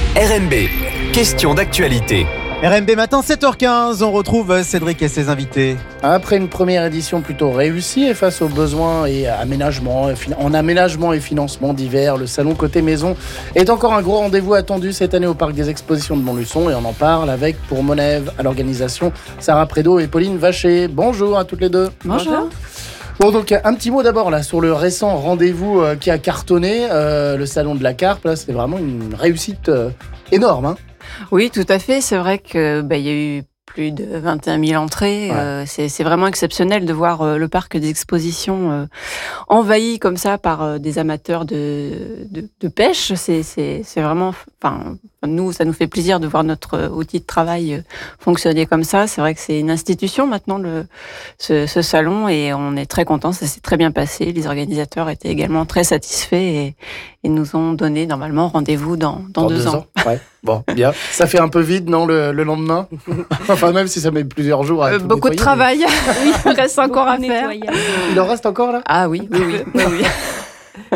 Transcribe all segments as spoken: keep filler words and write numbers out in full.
R M B, question d'actualité. R M B matin, sept heures quinze, on retrouve Cédric et ses invités. Après une première édition plutôt réussie et face aux besoins et aménagements, en aménagement et financement divers, le salon Côté Maison est encore un gros rendez-vous attendu cette année au Parc des Expositions de Montluçon et on en parle avec pour Monève à l'organisation Sarah Prédo et Pauline Vacher. Bonjour à toutes les deux. Bonjour. Bon, donc un petit mot d'abord là sur le récent rendez-vous euh, qui a cartonné, euh, le salon de la carpe. Là, c'était vraiment une réussite euh, énorme. Hein. Oui, tout à fait. C'est vrai que bah, y a eu plus de vingt et un mille entrées. Ouais. Euh, c'est, c'est vraiment exceptionnel de voir euh, le parc des expositions euh, envahi comme ça par euh, des amateurs de, de, de pêche. C'est, c'est, c'est vraiment, enfin, nous, ça nous fait plaisir de voir notre outil de travail euh, fonctionner comme ça. C'est vrai que c'est une institution maintenant, le, ce, ce salon, et on est très contents. Ça s'est très bien passé. Les organisateurs étaient également très satisfaits et, et nous ont donné normalement rendez-vous dans, dans, dans deux, deux ans. ans. Ouais. Bon, bien. Ça fait un peu vide, non, le, le lendemain? Enfin, même si ça met plusieurs jours à euh, tout Beaucoup nettoyer, de travail. Mais... oui, il reste encore à faire. Il en reste encore, là? Ah oui, oui, oui. oui, oui.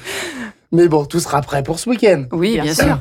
Mais bon, tout sera prêt pour ce week-end. Oui, bien, bien sûr.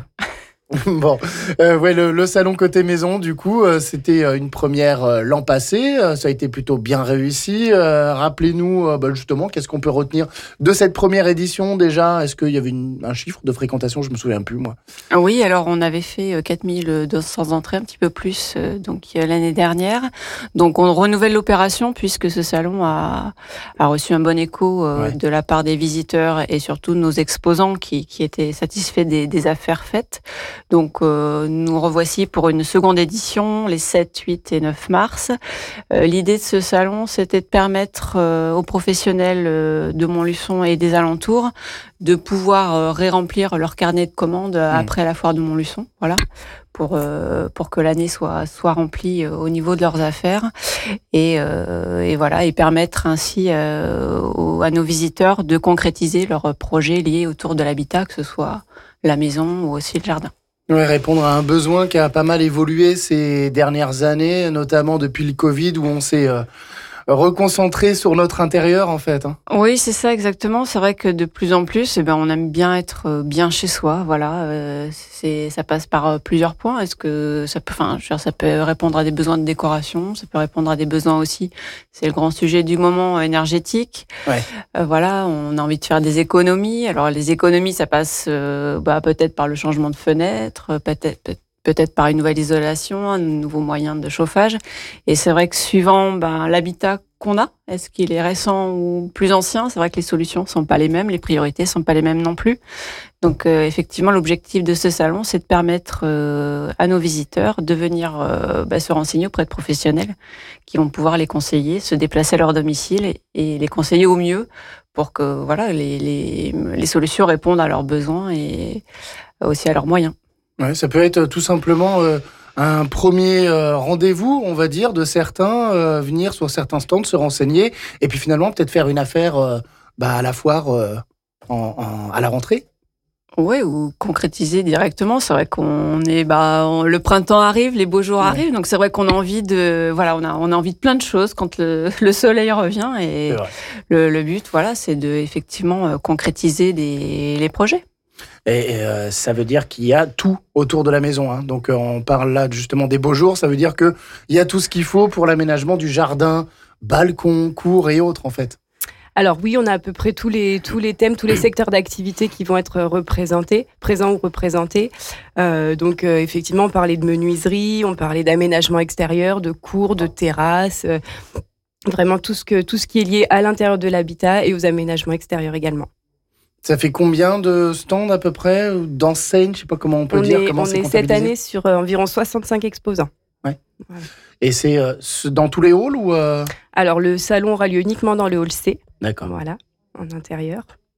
Bon, euh, ouais, le, le salon Côté Maison, du coup, euh, c'était une première euh, l'an passé. Euh, ça a été plutôt bien réussi. Euh, rappelez-nous, euh, bah, justement, qu'est-ce qu'on peut retenir de cette première édition déjà? Est-ce qu'il y avait une, un chiffre de fréquentation? Je me souviens plus, moi. Oui, alors on avait fait quatre mille deux cents entrées, un petit peu plus euh, donc euh, l'année dernière. Donc on renouvelle l'opération puisque ce salon a, a reçu un bon écho euh, ouais. de la part des visiteurs et surtout de nos exposants qui, qui étaient satisfaits des, des affaires faites. Donc euh, nous revoici pour une seconde édition les sept, huit et neuf mars. Euh, l'idée de ce salon, c'était de permettre euh, aux professionnels euh, de Montluçon et des alentours de pouvoir euh, ré-remplir leur carnet de commandes euh, mmh. après la foire de Montluçon, voilà, pour euh, pour que l'année soit soit remplie euh, au niveau de leurs affaires et euh, et voilà et permettre ainsi euh, aux, à nos visiteurs de concrétiser leurs projets liés autour de l'habitat, que ce soit la maison ou aussi le jardin. Ouais, répondre à un besoin qui a pas mal évolué ces dernières années, notamment depuis le Covid, où on s'est euh, reconcentré sur notre intérieur, en fait. Hein. Oui, c'est ça, exactement. C'est vrai que de plus en plus, eh ben, on aime bien être bien chez soi. Voilà, euh, c'est, ça passe par plusieurs points. Est-ce que ça peut, enfin, je veux dire, ça peut répondre à des besoins de décoration, ça peut répondre à des besoins aussi. C'est le grand sujet du moment, énergétique. Ouais. Euh, voilà, on a envie de faire des économies. Alors, les économies, ça passe euh, bah, peut-être par le changement de fenêtre, peut-être. peut-être peut-être par une nouvelle isolation, un nouveau moyen de chauffage. Et c'est vrai que suivant ben, l'habitat qu'on a, est-ce qu'il est récent ou plus ancien, c'est vrai que les solutions sont pas les mêmes, les priorités sont pas les mêmes non plus. Donc euh, effectivement, l'objectif de ce salon, c'est de permettre euh, à nos visiteurs de venir euh, bah, se renseigner auprès de professionnels qui vont pouvoir les conseiller, se déplacer à leur domicile et, et les conseiller au mieux pour que voilà les, les, les solutions répondent à leurs besoins et aussi à leurs moyens. Ouais, ça peut être tout simplement euh, un premier euh, rendez-vous, on va dire, de certains, euh, venir sur certains stands, se renseigner, et puis finalement peut-être faire une affaire euh, bah, à la foire euh, en, en, à la rentrée. Oui, ou concrétiser directement. C'est vrai qu'on est, bah, on, le printemps arrive, les beaux jours ouais. arrivent, donc c'est vrai qu'on a envie de, voilà, on a, on a envie de plein de choses quand le, le soleil revient, et le, le but, voilà, c'est de effectivement concrétiser des, les projets. Et euh, ça veut dire qu'il y a tout autour de la maison. Hein. Donc euh, on parle là justement des beaux jours. Ça veut dire qu'il y a tout ce qu'il faut pour l'aménagement du jardin, balcon, cour et autres en fait. Alors oui, on a à peu près tous les, tous les thèmes, tous les secteurs d'activité qui vont être représentés, présents ou représentés. Euh, donc euh, effectivement, on parlait de menuiserie, on parlait d'aménagement extérieur, de cours, de terrasses, euh, vraiment tout ce, que, tout ce qui est lié à l'intérieur de l'habitat et aux aménagements extérieurs également. Ça fait combien de stands à peu près, d'enseignes, je ne sais pas comment on peut on dire. Est, comment on c'est est cette année sur euh, environ soixante-cinq exposants. Ouais. Ouais. Et c'est euh, dans tous les halls ou euh... Alors le salon aura lieu uniquement dans le hall C. D'accord. Voilà, en intérieur.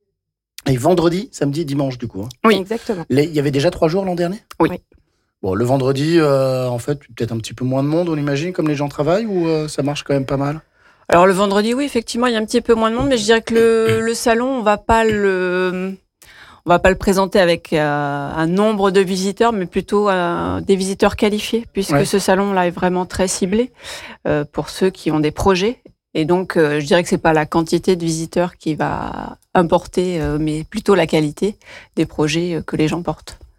Et vendredi, samedi, dimanche du coup. Hein. Oui, exactement. Les, il y avait déjà trois jours l'an dernier ? Oui. oui. Bon, le vendredi, euh, en fait, peut-être un petit peu moins de monde, on imagine, comme les gens travaillent, ou euh, ça marche quand même pas mal ? Alors le vendredi, oui, effectivement, il y a un petit peu moins de monde, mais je dirais que le, le salon, on va pas le... On va pas le présenter avec euh, un nombre de visiteurs, mais plutôt euh, des visiteurs qualifiés, puisque ouais. ce salon-là est vraiment très ciblé euh, pour ceux qui ont des projets. Et donc, euh, je dirais que c'est pas la quantité de visiteurs qui va importer, euh, mais plutôt la qualité des projets euh, que les gens portent.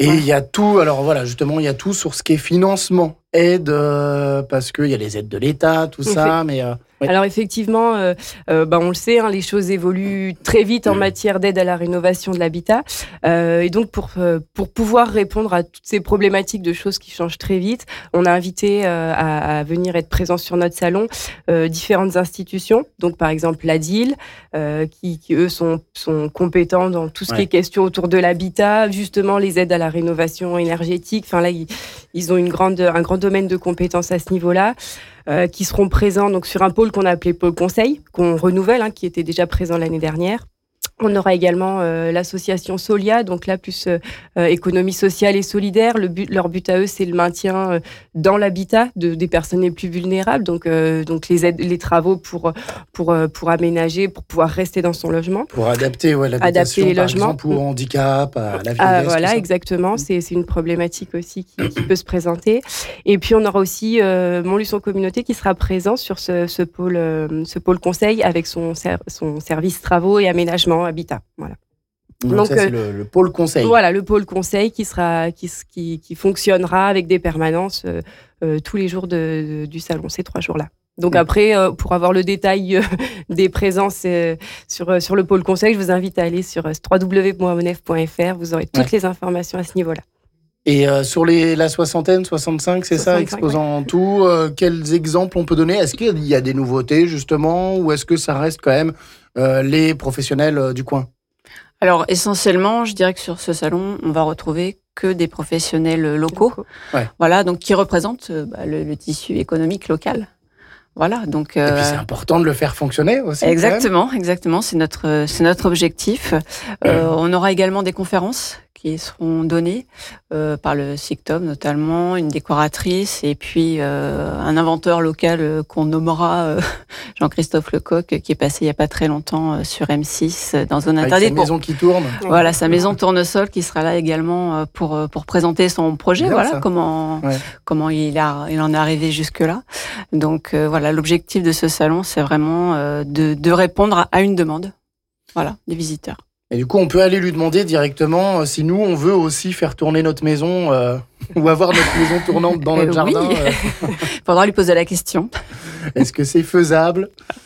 Et il Ouais. y a tout, alors voilà, justement, il y a tout sur ce qui est financement, aide, euh, parce qu'il y a les aides de l'État, tout ça, mais... euh, ouais. Alors effectivement, euh, euh, bah, on le sait, hein, les choses évoluent très vite en matière d'aide à la rénovation de l'habitat. Euh, et donc pour, euh, pour pouvoir répondre à toutes ces problématiques de choses qui changent très vite, on a invité euh, à, à venir être présent sur notre salon euh, différentes institutions. Donc par exemple l'A D I L, euh, qui, qui eux sont, sont compétents dans tout ce Ouais. qui est question autour de l'habitat, justement les aides à la rénovation énergétique. Enfin là, ils, ils ont une grande, un grand domaine de compétences à ce niveau-là. Euh, qui seront présents donc sur un pôle qu'on a appelé pôle conseil, qu'on renouvelle, hein, qui était déjà présent l'année dernière. On aura également euh, l'association Solia, donc là plus euh, euh, économie sociale et solidaire. Le but, leur but à eux, c'est le maintien euh, dans l'habitat de, des personnes les plus vulnérables, donc euh, donc les aides, les travaux pour pour euh, pour aménager, pour pouvoir rester dans son logement. Pour adapter ouais, l'habitation, Adapter les par logements. exemple, au handicap, à la vieillesse. Ah, tout voilà, ça. exactement. C'est, c'est une problématique aussi qui, qui peut se présenter. Et puis, on aura aussi euh, Montluçon Communauté qui sera présent sur ce, ce, pôle, euh, ce pôle conseil avec son, ser- son service travaux et aménagement habitat. Voilà. Donc, Donc, ça, c'est euh, le, le pôle conseil. Voilà, le pôle conseil qui, sera, qui, qui, qui fonctionnera avec des permanences euh, euh, tous les jours de, de- du salon, ces trois jours-là. Donc Mm. après, euh, pour avoir le détail euh, des présences euh, sur, euh, sur le pôle conseil, je vous invite à aller sur euh, w w w point monef point f r. Vous aurez toutes Ouais. les informations à ce niveau-là. Et euh, sur les, la soixantaine, soixante-cinq, c'est ça, soixante-cinq, exposant tout, euh, quels exemples on peut donner? Est-ce qu'il y a des nouveautés, justement, ou est-ce que ça reste quand même euh, les professionnels euh, du coin? Alors essentiellement, je dirais que sur ce salon, on va retrouver que des professionnels locaux. Ouais. Voilà, donc qui représentent euh, bah, le, le tissu économique local. Voilà, donc. Et euh, puis c'est important de le faire fonctionner aussi. quand même. Exactement, exactement, c'est notre c'est notre objectif. Euh, on aura également des conférences qui seront données euh, par le SICTOM notamment, une décoratrice et puis euh, un inventeur local euh, qu'on nommera euh, Jean-Christophe Lecoq, qui est passé il y a pas très longtemps euh, sur M six euh, dans Zone Avec Interdite. sa pour- maison qui tourne. Voilà, sa maison tournesol qui sera là également euh, pour euh, pour présenter son projet. Bien, voilà ça. comment Ouais. comment il a il en est arrivé jusque là. Donc euh, voilà, l'objectif de ce salon, c'est vraiment euh, de de répondre à, à une demande. Voilà, des visiteurs. Et du coup, on peut aller lui demander directement euh, si nous, on veut aussi faire tourner notre maison euh, ou avoir notre maison tournante dans notre Euh, jardin. oui. euh, Faudra lui poser la question. Est-ce que c'est faisable?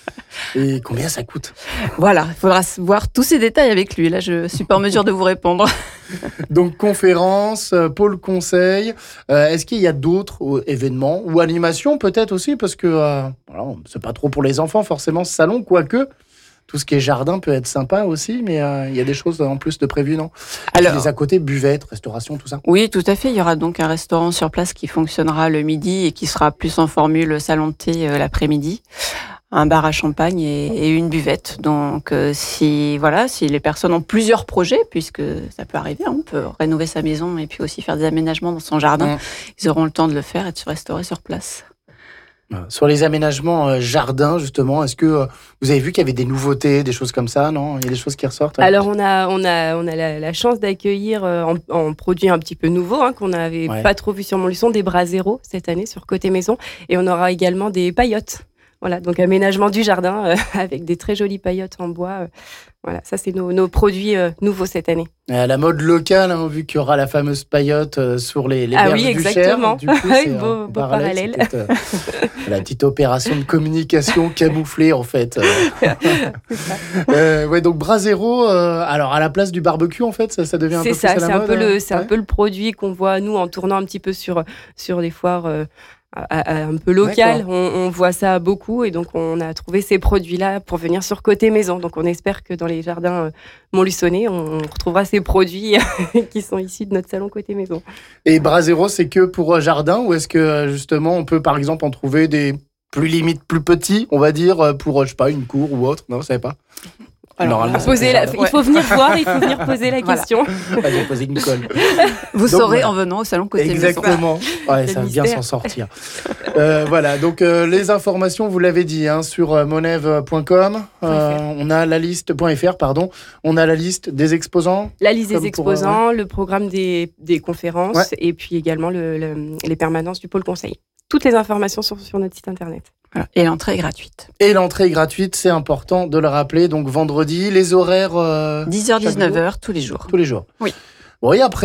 Et combien ça coûte? Voilà, il faudra voir tous ces détails avec lui. Là, je suis pas en mesure de vous répondre. Donc, conférence, euh, pôle conseil. Euh, Est-ce qu'il y a d'autres euh, événements ou animations peut-être aussi? Parce que euh, voilà, c'est pas trop pour les enfants forcément ce salon, quoique tout ce qui est jardin peut être sympa aussi, mais euh, il y a des choses en plus de prévues, non? Alors, Les à côté, buvette, restauration, tout ça. oui, tout à fait. Il y aura donc un restaurant sur place qui fonctionnera le midi et qui sera plus en formule salon de thé euh, l'après-midi. Un bar à champagne et, et une buvette. Donc, euh, si voilà, si les personnes ont plusieurs projets, puisque ça peut arriver, hein, on peut rénover sa maison et puis aussi faire des aménagements dans son jardin, Mmh. ils auront le temps de le faire et de se restaurer sur place. Euh, Sur les aménagements euh, jardin, justement, est-ce que euh, vous avez vu qu'il y avait des nouveautés, des choses comme ça, non? Il y a des choses qui ressortent? ouais. Alors on a on a on a la, la chance d'accueillir euh, en, en produit un petit peu nouveau hein, qu'on n'avait Ouais. pas trop vu sur Montluçon, des bras zéro cette année sur côté maison, et on aura également des paillotes. Voilà, donc aménagement du jardin euh, avec des très jolies paillotes en bois. euh, voilà, ça c'est nos, nos produits euh, nouveaux cette année. À la mode locale, hein, vu qu'il y aura la fameuse paillote euh, sur les, les Ah berges oui, du Cher. exactement. Du coup, Oui, c'est beau- un beau parallèle. c'est peut-être, euh, la petite opération de communication camouflée, en fait. Euh, euh, ouais, donc bras zéro, euh, alors à la place du barbecue, en fait, ça, ça devient un peu C'est plus ça, à la c'est un mode, peu euh, le c'est un ouais. peu le produit qu'on voit nous en tournant un petit peu sur sur des foires euh, à- à- un peu locales. D'accord. On, on voit ça beaucoup et donc on a trouvé ces produits-là pour venir sur côté maison. Donc on espère que dans les jardins euh, montluçonnais, on, on retrouvera ces produits qui sont issus de notre salon côté maison. Et bras zéro, c'est que pour euh, jardin, ou est-ce que euh, justement, on peut par exemple en trouver des plus limite plus petits, on va dire, euh, pour, euh, je sais pas, une cour ou autre? Non, vous savez pas? Alors, Normalement, là, c'est Poser la- jardin. il faut venir voir, il faut venir poser la Voilà. question. Ah, j'ai posé une colle. vous Donc, saurez voilà. en venant au salon côté maison. Exactement. Ouais, Quel ça va bien mystère. s'en sortir. Euh, voilà, donc euh, les informations, vous l'avez dit, hein, sur euh, monev point com. Euh, on a la liste .fr, pardon. On a la liste des exposants. La liste Comme des pour, euh, exposants, le programme des, des conférences Ouais. et puis également le- le- les permanences du pôle conseil. Toutes les informations sont sur notre site internet. Voilà. Et l'entrée est gratuite. Et l'entrée est gratuite, c'est important de le rappeler. Donc vendredi, les horaires euh, dix heures Chaque dix-neuf heures tous les jours. tous les jours. Oui. Bon, et après,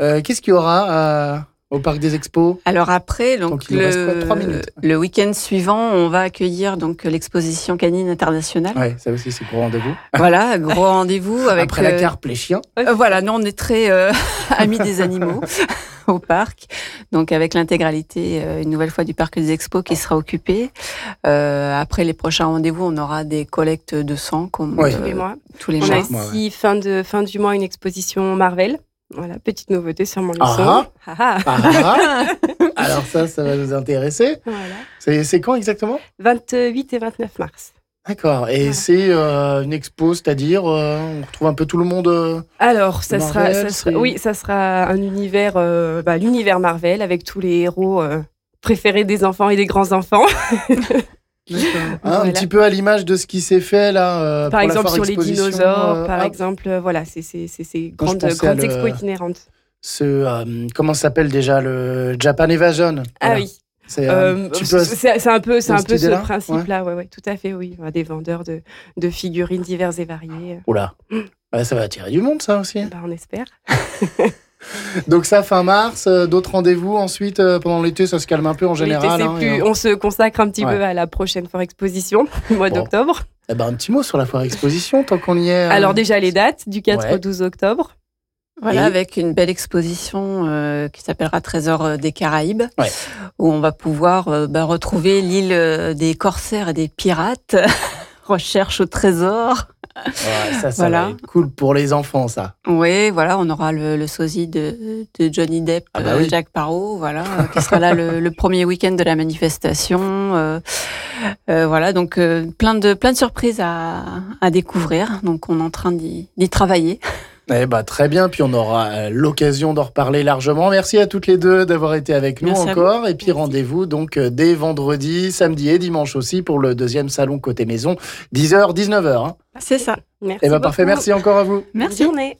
Euh, qu'est-ce qu'il y aura euh, au Parc des Expos? Alors après, donc, Donc, il nous reste quoi, trois minutes. le, le week-end suivant, on va accueillir donc l'exposition canine internationale. Ouais, ça aussi, c'est gros rendez-vous. Voilà, gros rendez-vous avec. Après la euh, carpe, les chiens. euh, voilà, nous on est très euh, amis des animaux au parc, donc avec l'intégralité euh, une nouvelle fois du Parc des Expos qui sera occupé. Euh, après les prochains rendez-vous, on aura des collectes de sang comme Ouais. euh, Tous les mois. tous les On mois. a aussi fin, de, fin du mois une exposition Marvel. Voilà, petite nouveauté sur Montluçon. Ah Ah ah. Ah, ah. Alors ça, ça va nous intéresser. Voilà. C'est, c'est quand exactement? vingt-huit et vingt-neuf mars. D'accord. Et Voilà. c'est euh, une expo, c'est-à-dire euh, on retrouve un peu tout le monde. euh, Alors, ça sera, Marvel, ça sera- c'est- oui, ça sera un univers, euh, bah, l'univers Marvel avec tous les héros euh, préférés des enfants et des grands-enfants. Hein, Un Voilà. petit peu à l'image de ce qui s'est fait là. euh, Par pour la exemple, foire sur les exposition, dinosaures, euh, par ah, exemple. euh, voilà, c'est c'est- c'est ces Moi, je grandes, pensais à grandes le- expos itinérantes. Ce euh, comment ça s'appelle déjà le Japan Evasion. Ah Voilà. oui. C'est un Euh, petit peu. c'est c'est un peu, c'est dans un cette peu ce idée-là, principe-là, ouais. Ouais, tout à fait, oui. On a des vendeurs de, de figurines diverses et variées. Oula. Ouais, ça va attirer du monde, ça aussi. Bah, on espère. Donc ça, fin mars, euh, d'autres rendez-vous ensuite euh, pendant l'été, ça se calme un peu en général. L'été, c'est hein, plus- et, euh, on se consacre un petit Ouais. peu à la prochaine foire exposition, le mois Bon. d'octobre. eh ben, un petit mot sur la foire exposition, tant qu'on y est. euh, Alors déjà les dates, du quatre Ouais. au douze octobre. Voilà, Et- avec une belle exposition euh, qui s'appellera Trésors des Caraïbes, Ouais. où on va pouvoir euh, bah, retrouver l'île euh, des corsaires et des pirates, recherche au trésor. ouais, ça, ça Voilà. va être cool pour les enfants, ça. Oui, voilà, on aura le, le sosie de, de Johnny Depp, Ah bah euh, oui. Jack Sparrow, voilà, euh, qui sera là le, le premier week-end de la manifestation. euh, euh, voilà, donc euh, plein de plein de surprises à, à découvrir. Donc on est en train d'y, d'y travailler. Eh ben, très bien, puis on aura euh, l'occasion d'en reparler largement. Merci à toutes les deux d'avoir été avec nous Merci à encore. Et puis Merci. rendez-vous donc euh, dès vendredi, samedi et dimanche aussi pour le deuxième salon côté maison, dix heures, dix-neuf heures. Hein. C'est ça. Merci Eh ben parfait, beaucoup. merci encore à vous. Merci. Bonne journée.